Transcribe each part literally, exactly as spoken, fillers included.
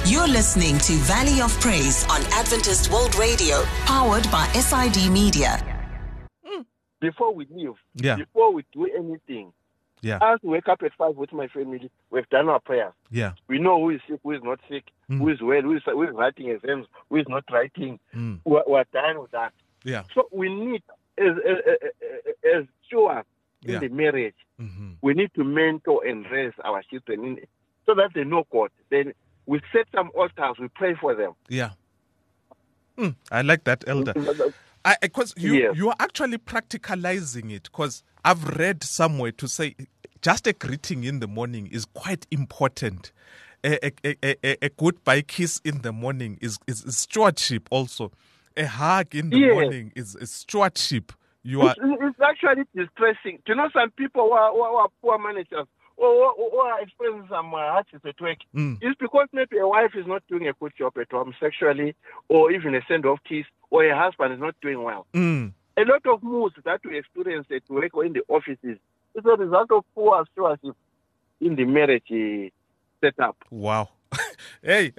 You're listening to Valley of Praise on Adventist World Radio, powered by S I D Media. Before we leave, Yeah. before we do anything, Yeah. as we wake up at five with my family, we've done our prayers. Yeah. We know who is sick, who is not sick, Mm. who is well, who is, who is writing exams, who is not writing. Mm. We're, we're done with that. Yeah. So we need, as, as, as, as stewards in Yeah. the marriage, Mm-hmm. we need to mentor and raise our children in, so that they know God. Then we set some altars, we pray for them. Yeah. Mm, I like that, Elder. I because you Yes. you are actually practicalizing it, because I've read somewhere to say just a greeting in the morning is quite important. A, a, a, a, a goodbye kiss in the morning is, is, is stewardship also. A hug in the Yes. morning is, is stewardship. You are It's, it's actually distressing. Do you know some people who are, who are, who are poor managers or who, who are experiencing some uh, hardships at work? Mm. It's because maybe a wife is not doing a good job at home sexually, or even a send-off kiss, or a husband is not doing well. mm, A lot of moods that we experience at work or in the offices is a result of poor stewardship in the marriage uh, setup. wow. Hey.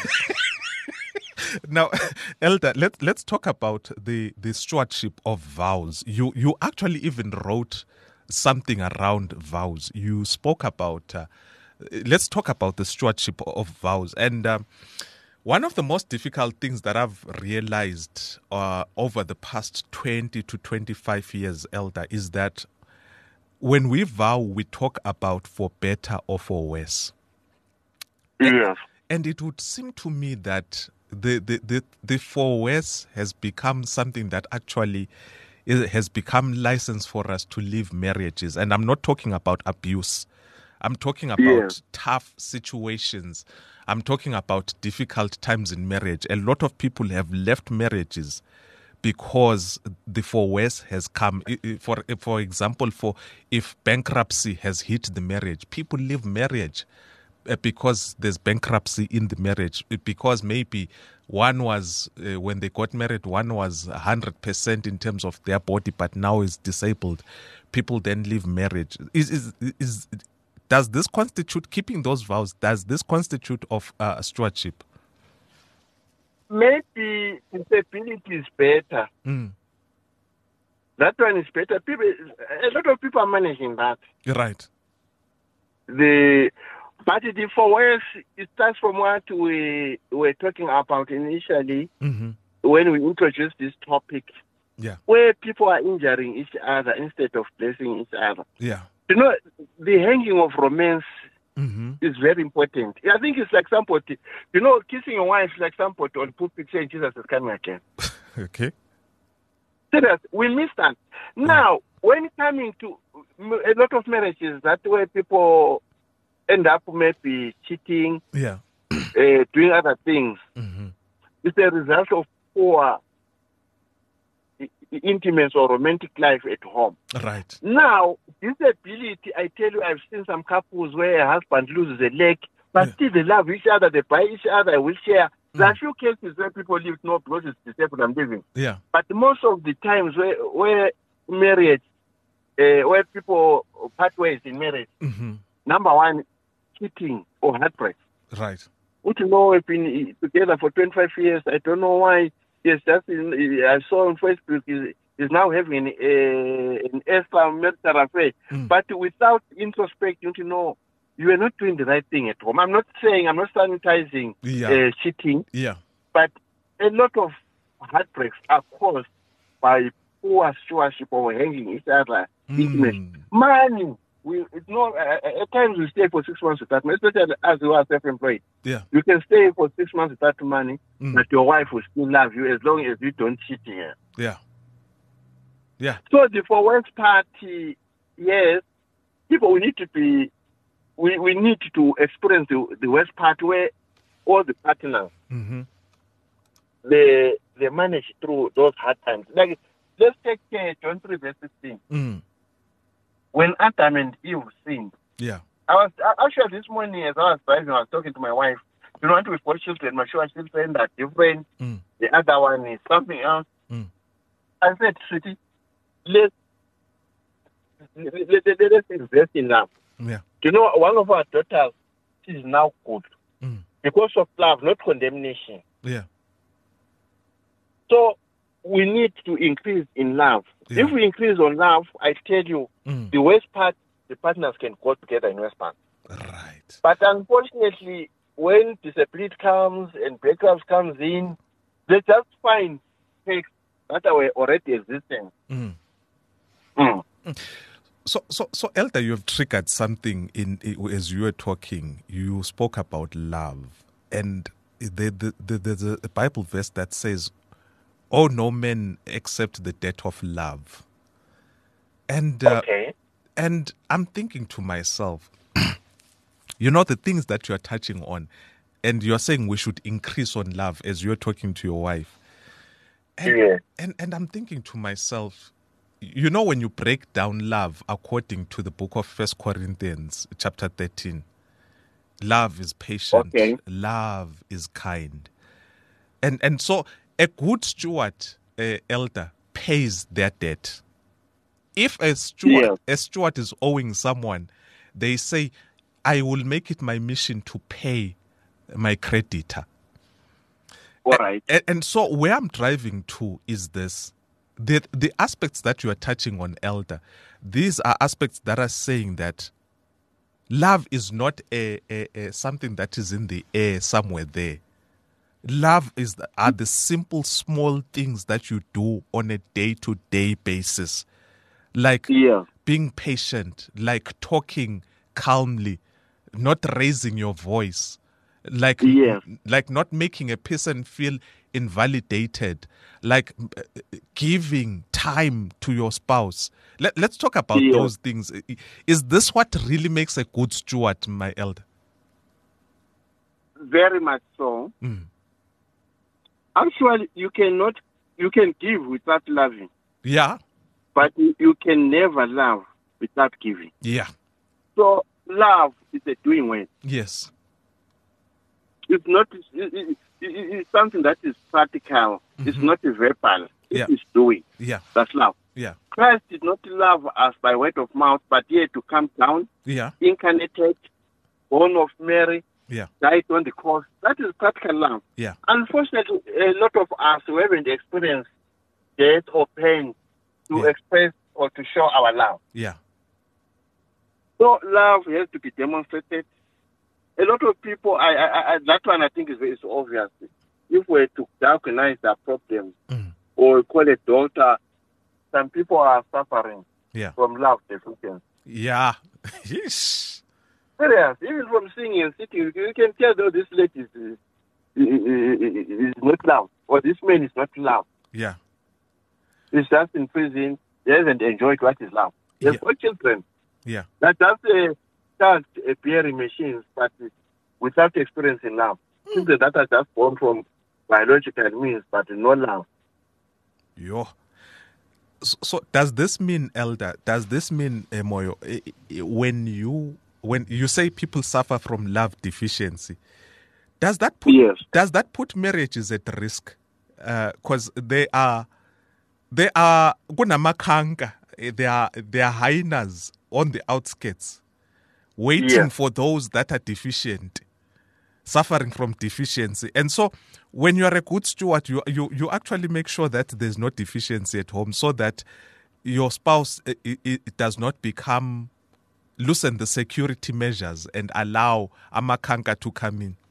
Now, Elder, let's let's talk about the, the stewardship of vows. You you actually even wrote something around vows. You spoke about. Uh, let's talk about the stewardship of vows. And um, one of the most difficult things that I've realized uh, over the past twenty to twenty-five years, Elder, is that when we vow, we talk about for better or for worse. Yes. And it would seem to me that the the, the, the for worse has become something that actually is, has become license for us to leave marriages. And I'm not talking about abuse. I'm talking about Yeah. tough situations. I'm talking about difficult times in marriage. A lot of people have left marriages because the for worse has come. I- I- For for example, for if bankruptcy has hit the marriage, people leave marriage uh, because there's bankruptcy in the marriage. Uh, Because maybe one was uh, when they got married, one was one hundred percent in terms of their body, but now is disabled. People then leave marriage. Is is is does this constitute keeping those vows? Does this constitute of uh, stewardship? Maybe disability is better. Mm. That one is better. People, a lot of people are managing that. Right. The but the for worse, it starts from what we were talking about initially Mm-hmm. when we introduced this topic, Yeah. where people are injuring each other instead of blessing each other. Yeah. You know, the hanging of romance Mm-hmm. is very important. I think it's like somebody, you know, kissing your wife is like somebody on pulpit saying Jesus is coming again. Okay. Serious, we miss that. Now, when coming to m- a lot of marriages, that where people end up maybe cheating, Yeah. uh, doing other things, Mm-hmm. it's a result of poor i- i- intimacy or romantic life at home. Right. Now, disability, I tell you, I've seen some couples where a husband loses a leg, but Yeah. still they love each other, they buy each other a wheelchair. There are Mm. few cases where people live, no, because it's disabled, I'm living. Yeah. But most of the times where where marriage, uh, where people part ways in marriage, Mm-hmm. number one, cheating or heartbreak. Right. Which you know we've been together for twenty-five years. I don't know why. Yes, just in, I saw on Facebook is is now having a, an extramarital affair, Mm. but without introspection to know you are not doing the right thing at home. I'm not saying I'm not sanitizing Yeah. uh, cheating, Yeah. but a lot of heartbreaks are caused by poor stewardship or hanging each other intimacy. Mm. Money, we it's not. Uh, at times we stay for six months without money, especially as you are self-employed. Yeah. You can stay for six months without money, Mm. but your wife will still love you as long as you don't cheat her. Yeah. Yeah. So the for worst party, yes, people we need to be, we, we need to experience the, the worst part where all the partners Mm-hmm. they they manage through those hard times. Like let's take uh, John three verse sixteen. Mm. When Adam and Eve sinned, Yeah. I was I- actually this morning as I was driving, I was talking to my wife. You know, we've got children. My sure children are different. Mm. The other one is something else. Mm. I said, sweetie, let's let, let, let, let's invest in them. Yeah. You know, one of our daughters, she's now good. Mm. because of love, not condemnation. Yeah. So we need to increase in love. Yeah. If we increase on love, I tell you, Mm. the worst part, the partners can go together in worst part. Right. But unfortunately, when disability comes and breakups comes in, they just find things that were already existing. Mm. Mm. So, so, so, Elder, you have triggered something in, as you were talking. You spoke about love, and the, the, the, there's a Bible verse that says, "Oh, no man except the death of love." And uh, Okay. and I'm thinking to myself, you know, the things that you are touching on, and you're saying we should increase on love as you're talking to your wife. And, Yeah. and and I'm thinking to myself, you know, when you break down love according to the book of First Corinthians, chapter thirteen, love is patient, Okay. love is kind, and and so a good steward, uh, elder, pays their debt. If a steward, Yeah. a steward is owing someone, they say, "I will make it my mission to pay my creditor." All right. And, and so where I'm driving to is this. The, the aspects that you are touching on, Elder, these are aspects that are saying that love is not a, a, a something that is in the air somewhere there. Love is the, are the simple, small things that you do on a day-to-day basis. Like Yeah. being patient, like talking calmly, not raising your voice, like Yes. like not making a person feel invalidated, like uh, giving time to your spouse. Let, let's talk about Yeah. those things. Is this what really makes a good steward, my elder? Very much so. Mm. Actually, you cannot, you can give without loving, Yeah, but you, you can never love without giving. yeah, So love is a doing way. yes, It's not. It, it, it, it's something that is practical. It's not a verbal. It Yeah. is doing. yeah, That's love. yeah, Christ did not love us by word of mouth, but yet to come down, yeah, incarnated, born of Mary, yeah, died on the cross. That is practical love. yeah, Unfortunately, a lot of us who haven't experienced death or pain to Yeah. express or to show our love. yeah, So love has to be demonstrated. A lot of people, I, I, I, that one I think is, is obvious. If we're to diagnose their problems mm. or call a doctor, some people are suffering yeah, from love deficiency. yeah. Yeesh. Serious, even from singing and sitting, you can tell though this lady is, is, is, is not love, or this man is not love. Yeah, He's just in prison. He hasn't enjoyed what is love. He has Yeah. got children. yeah, That just uh, start uh, bearing machines, but without experiencing love. Children that are just born from biological means, but no love. yo. So, so does this mean, elder? Does this mean, uh, Moyo, eh, eh, when you when you say people suffer from love deficiency, does that put Yes. does that put marriages at risk? Because uh, they are they are kunamakhanga, eh, they are they are hyenas on the outskirts, waiting Yes. for those that are deficient, suffering from deficiency. And so when you are a good steward, you, you, you actually make sure that there's no deficiency at home so that your spouse it, it, it does not become, loosen the security measures and allow amakanka to come in.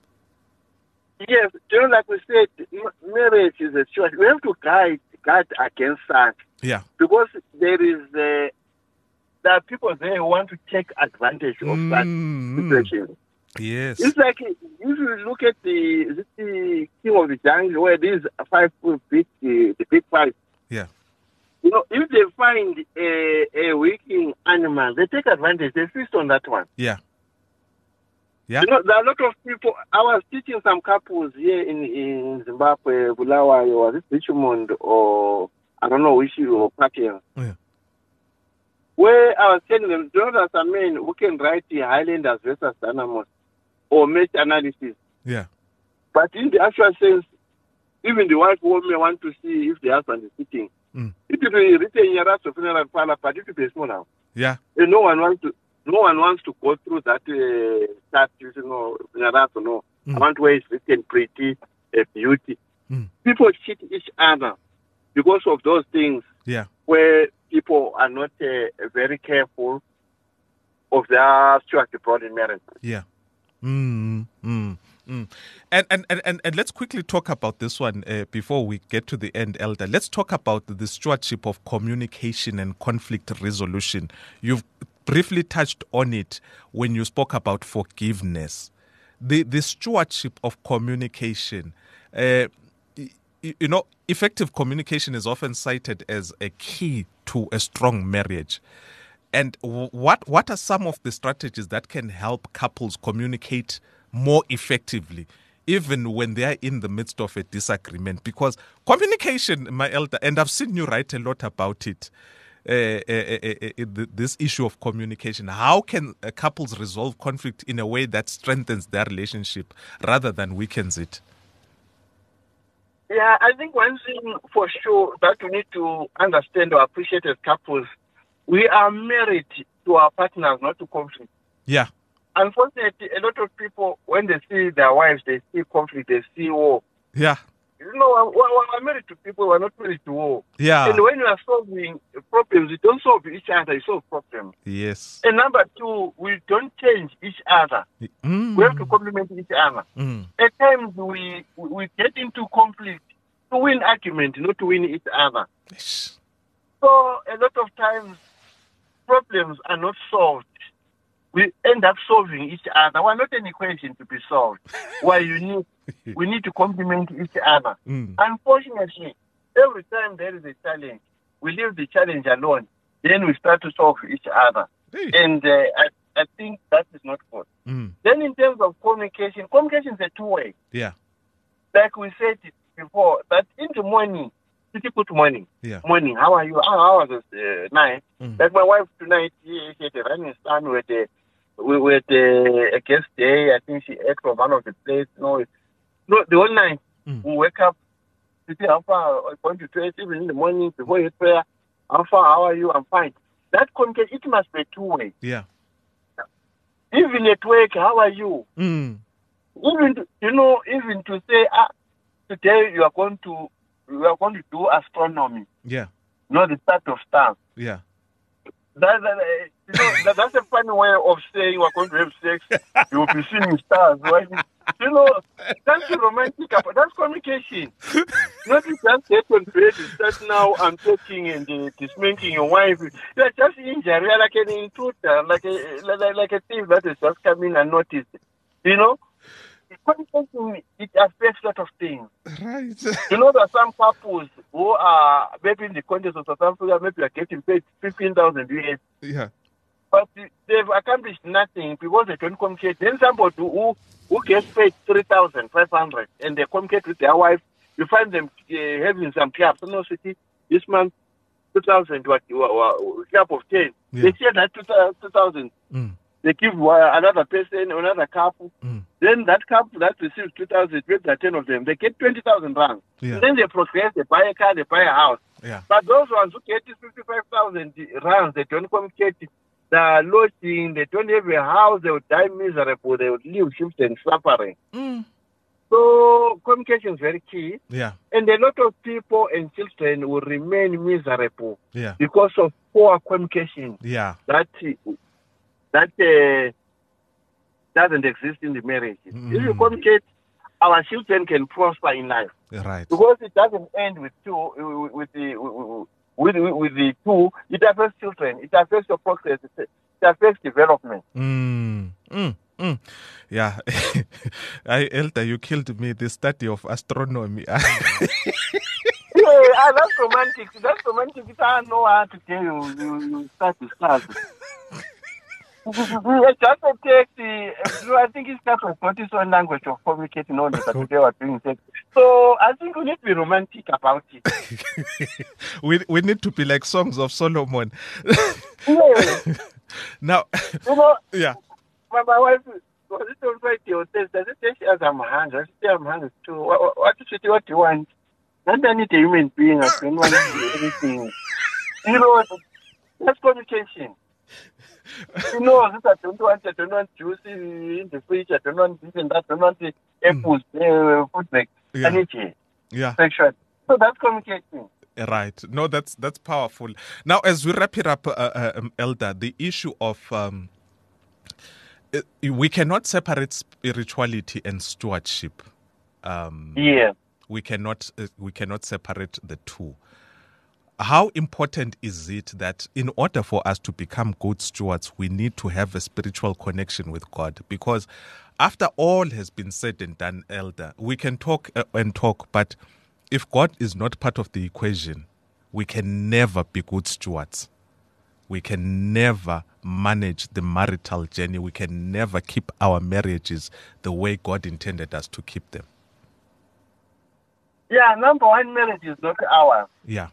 Yes, you know, like we said, m- marriage is a choice. We have to guide, guide against that Yeah. because there is uh, there are people there who want to take advantage of that Mm. situation. Yes. It's like if you look at the, is it the King of the Jungle, where these five big, uh, the big five. Yeah. You know, if they find a, a weakening animal, they take advantage. They feast on that one. Yeah. Yeah. You know, there are a lot of people. I was teaching some couples here in, in Zimbabwe, Bulawayo, was it Richmond or I don't know which or Pakia, Yeah. where I was telling them, there are some men who can write the Highlanders versus Dynamos or match analysis. Yeah. But in the actual sense, even the wife will may want to see if the husband is sitting. Mm. It will be written in your of funeral parlor, but it will be small now. Yeah. And no one wants to. No one wants to go through that uh, chat, you know, funeral, no. Mm. I want to wear certain pretty uh, beauty. Mm. People cheat each other because of those things. Yeah. Where people are not uh, very careful of their structure brought in marriage. Yeah. Mm, mm, mm. And, and, and, and let's quickly talk about this one uh, before we get to the end, Elder. Let's talk about the stewardship of communication and conflict resolution. You've briefly touched on it when you spoke about forgiveness. The, the stewardship of communication, uh, you know, effective communication is often cited as a key to a strong marriage. And what what are some of the strategies that can help couples communicate more effectively, even when they are in the midst of a disagreement? Because communication, my elder, and I've seen you write a lot about it, uh, uh, uh, uh, this issue of communication. How can uh, couples resolve conflict in a way that strengthens their relationship rather than weakens it? Yeah, I think one thing for sure that we need to understand or appreciate as couples, we are married to our partners, not to conflict. Yeah. Unfortunately, a lot of people, when they see their wives, they see conflict, they see war. Yeah. You know, we're married to people, we're not married to war. Yeah. And when you are solving problems, you don't solve each other, you solve problems. Yes. And number two, we don't change each other. Mm. We have to complement each other. Mm. At times, we we get into conflict to win argument, not to win each other. Yes. So a lot of times, problems are not solved. We end up solving each other. We're not an equation to be solved. Why you need, we need to complement each other. Mm. Unfortunately, every time there is a challenge, we leave the challenge alone. Then we start to solve each other. Hey. And uh, I, I think that is not good. Mm. Then in terms of communication, communication is a two-way. Yeah. Like we said it before, that in the morning, good morning. Yeah. Morning, how are you? How, how was the uh, night? Mm. Like my wife tonight, she, she had a running stand with a, we had a, a guest day. I think she ate from one of the places. No, no, the whole night, Mm. we wake up, we say, how far, I'm going to church, even in the morning, before you prayer, how far, how are you? I'm fine. That communication, it must be two-way. Yeah. Even at work, how are you? Mm. Even, to, you know, even to say, ah, today you are going to, we are going to do astronomy. Yeah. Not the start of stars. Yeah. That, that, uh, you know, that, that's a funny way of saying we're going to have sex. You will be seeing stars. Right? You know, that's romantic. That's communication. Not to just get on bed and start now I'm talking and uh, dismantling your wife. You're just injury, like an intruder, like a, like, like a thief that is just coming unnoticed. You know? Communication, it affects a lot of things. Right. You know, there are some couples who are maybe in the context of South Africa, maybe are getting paid fifteen thousand U S. Yeah. But they've accomplished nothing because they don't communicate. Then somebody who, who gets paid three thousand five hundred and they communicate with their wife, you find them uh, having some clubs. No city, this month, two thousand, what, club of ten. Yeah. They share that two thousand. Mm. They give uh, another person, another couple. Mm. Then that couple that receives two thousand, maybe there are ten of them, they get twenty thousand rand. Yeah. Then they progress, they buy a car, they buy a house. Yeah. But those ones who get fifty-five thousand rands, they don't communicate the lodging, they don't have a house, they will die miserable, they will live shift and suffering. Mm. So communication is very key. Yeah. And a lot of people and children will remain miserable Yeah. because of poor communication. Yeah. That that uh, doesn't exist in the marriage. Mm. If you communicate, our children can prosper in life. Right. Because it doesn't end with two, with the with, with, with the two. It affects children. It affects your progress. It affects development. Mm. Mm. Mm. Yeah. I, Elder, you killed me. The study of astronomy. Yeah, ah, that's romantic. That's romantic. I don't know how to tell you. You, you start to start. Just a take the, I think it's just got its own language of communicating all this that they were doing. So I think we need to be romantic about it. we we need to be like Songs of Solomon. Yeah. Now, you know, yeah. My, my wife was it on Friday or Thursday? Does it say she has I'm hungry? Does it say I'm hungry too? What, what, what, what do you want? Not I need a human being. I don't want anything. You know what? That's communication. You know, this I don't want, I don't want juice in the fridge, I don't want this and that, I don't want the apples, uh, food like Yeah. energy, Yeah. sexual. So that's communicating. Right. No, that's that's powerful. Now, as we wrap it up, uh, uh, um, Elder, the issue of um, uh, we cannot separate spirituality and stewardship. Um, Yeah. we cannot uh, we cannot separate the two. How important is it that in order for us to become good stewards, we need to have a spiritual connection with God? Because after all has been said and done, Elder, we can talk uh, and talk, but if God is not part of the equation, we can never be good stewards. We can never manage the marital journey. We can never keep our marriages the way God intended us to keep them. Yeah, number one, marriage is not ours. Yeah.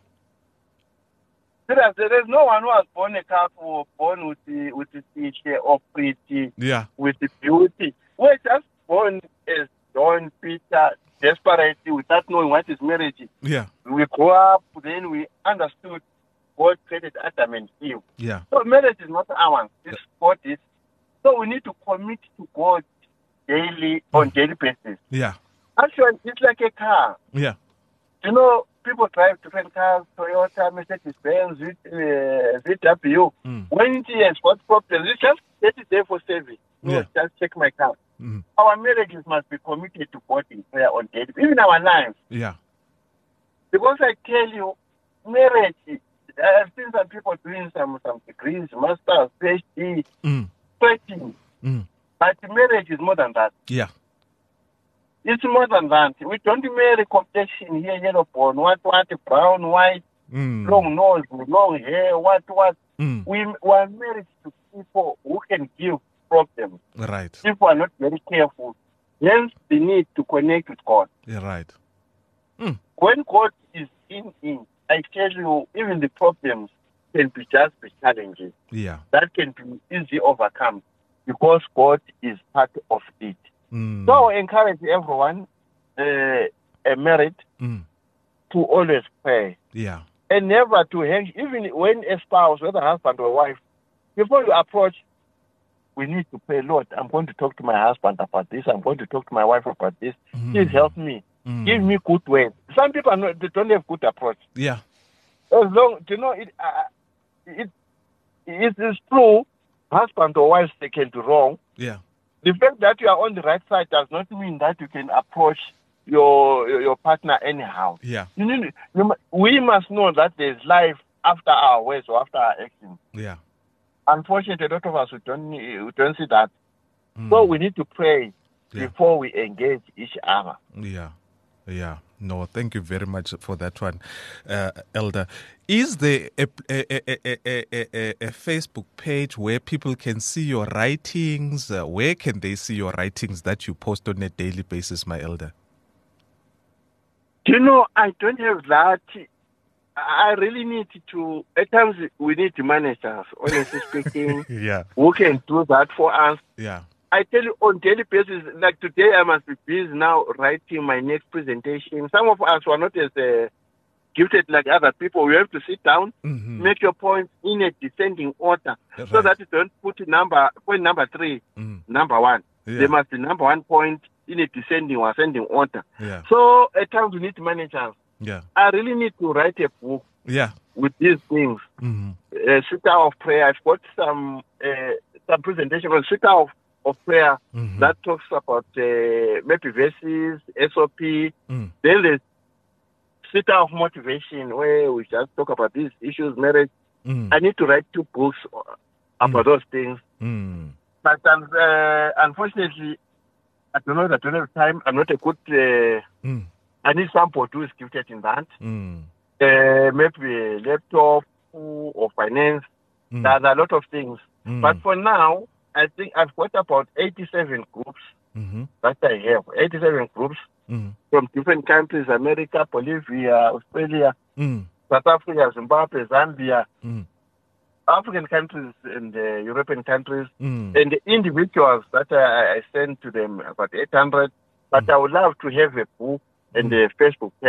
There is, there is no one who was born a couple, born with the with the teacher or pretty, Yeah. with the beauty. We're just born as John Peter, desperately, without knowing what is marriage. Yeah. We grew up, then we understood God created Adam and Eve. Yeah. So marriage is not ours, it's God's. So we need to commit to God daily, on daily basis. Yeah. Actually, it's like a car. Yeah. You know, people drive different cars, Toyota, Mercedes-Benz, uh, V W. Mm. When it has got problems, you just get it there for service. No, Yeah. just check my car. Mm. Our marriages must be committed to God in prayer on daily, even our lives. Yeah. Because I tell you, marriage, I've seen some people doing some, some degrees, masters, PhD, Mm. searching. Mm. But marriage is more than that. Yeah. It's more than that. We don't marry complexion here, yellow bone, what, what, brown, white, Mm. long nose, long hair, what, what. Mm. We, we are married to people who can give problems. Right. People are not very careful. Hence, the need to connect with God. Yeah, right. When God is in in, I tell you, even the problems can be just be challenges. Yeah. That can be easily overcome because God is part of it. Mm. So I encourage everyone, uh, uh, married, Mm. to always pray. Yeah. And never to hang, even when a spouse, whether husband or wife, before you approach, we need to pray, Lord, I'm going to talk to my husband about this. I'm going to talk to my wife about this. Mm. Please help me. Mm. Give me good words. Some people are not, they don't have good approach. Yeah. As long, you know, it, uh, it, it is true, husband or wife, they can do wrong. Yeah. The fact that you are on the right side does not mean that you can approach your your, your partner anyhow. Yeah. You need, you, mu- we must know that there's life after our words or after our actions. Yeah. Unfortunately, a lot of us we don't we don't see that. Mm. So we need to pray Yeah. before we engage each other. Yeah. Yeah. No, thank you very much for that one, uh, Elder. Is there a, a, a, a, a, a, a Facebook page where people can see your writings? Uh, where can they see your writings that you post on a daily basis, my Elder? You know, I don't have that. I really need to, at times we need managers, honestly speaking, Yeah. who can do that for us. Yeah. I tell you on daily basis, like today I must be busy now writing my next presentation. Some of us are not as uh, gifted like other people. We have to sit down, Mm-hmm. make your points in a descending order, so Right. that you don't put number point number three, Mm. number one. Yeah. There must be number one point in a descending or ascending order. Yeah. So at times we need managers. Yeah. I really need to write a book Yeah. with these things. Mm-hmm. Uh, Suite of prayer. I've got some uh, some presentation on Suite of, of prayer Mhm. that talks about uh, maybe verses, S O P. Mm. Then there's Suite of motivation where we just talk about these issues, marriage. Mm. I need to write two books about those things. Mm. But uh, unfortunately, I don't know. I don't have time. I'm not a good. Uh, Mm. I need somebody who is gifted in that. Mm. Uh, maybe a laptop or finance. Mm. There are a lot of things. Mm. But for now, I think I've got about eighty-seven groups Mm-hmm. that I have. eighty-seven groups Mm. from different countries, America, Bolivia, Australia, Mm. South Africa, Zimbabwe, Zambia, Mm. African countries and uh, European countries. Mm. And the individuals that I, I send to them, about eight hundred. But I would love to have a book and a Facebook page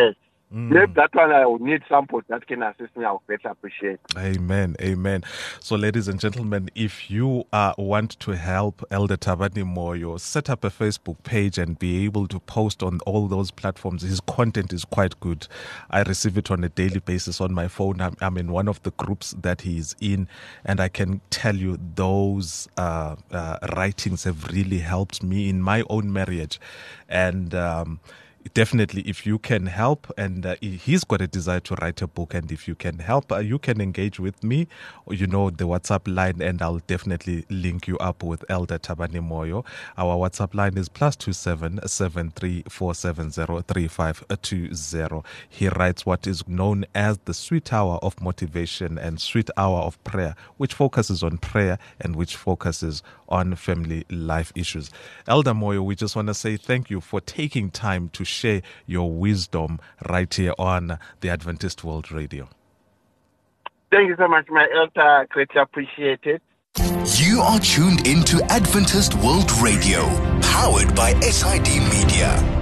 Mm. Maybe that one I will need support that can assist me. I will better appreciate. Amen. Amen. So, ladies and gentlemen, if you uh, want to help Elder Thabani Moyo set up a Facebook page and be able to post on all those platforms, his content is quite good. I receive it on a daily basis on my phone. I'm, I'm in one of the groups that he is in, and I can tell you those uh, uh, writings have really helped me in my own marriage. And um, definitely, if you can help, and uh, he's got a desire to write a book, and if you can help, uh, you can engage with me, or, you know, the WhatsApp line, and I'll definitely link you up with Elder Thabani Moyo. Our WhatsApp line is plus two seven seven three four seven zero three five two zero. He writes what is known as the Sweet Hour of Motivation and Sweet Hour of Prayer, which focuses on prayer and which focuses on family life issues. Elder Moyo, we just want to say thank you for taking time to share your wisdom right here on the Adventist World Radio. Thank you so much, my elder. Greatly appreciated. You are tuned into Adventist World Radio, powered by S I D Media.